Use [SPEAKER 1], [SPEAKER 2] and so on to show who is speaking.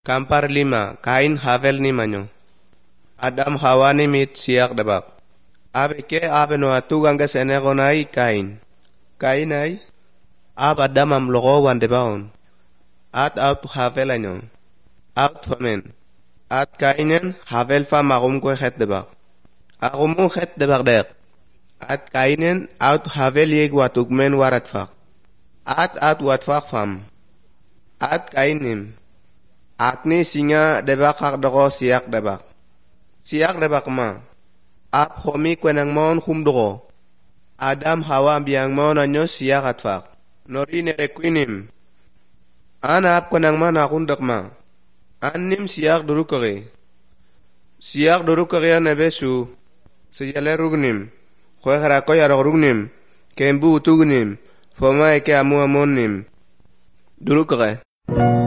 [SPEAKER 1] Kampar 5, Kain Havel ni manyo. Adam Hawa ni mit siyak dabak. Abe ke abe no atu ganga senego nai Kain. Kain ay ab Adam am logo wan debaon. At out Havel anyo. Out famen. At Kainen Havel fa magum ko het debak. Agumu het debak dek. At Kainen out Havel yeg watuk men warat fak. At wat fak fam. At Kainim. Atni singa debak hak doko siyak debak. Siyak debak ma. Ap homi kwenang mon hum doko. Adam Hawa biang mon anyo siyak atfak. Nori nerekwinim. An ap kwenang man akundak ma. Anim siyak duru kare. Siyak duru kare nebesu. Sejale rugnim. Kwe harakoy arok rugnim. Kembu utugnim. Foma eke amu amonim. Duru kare.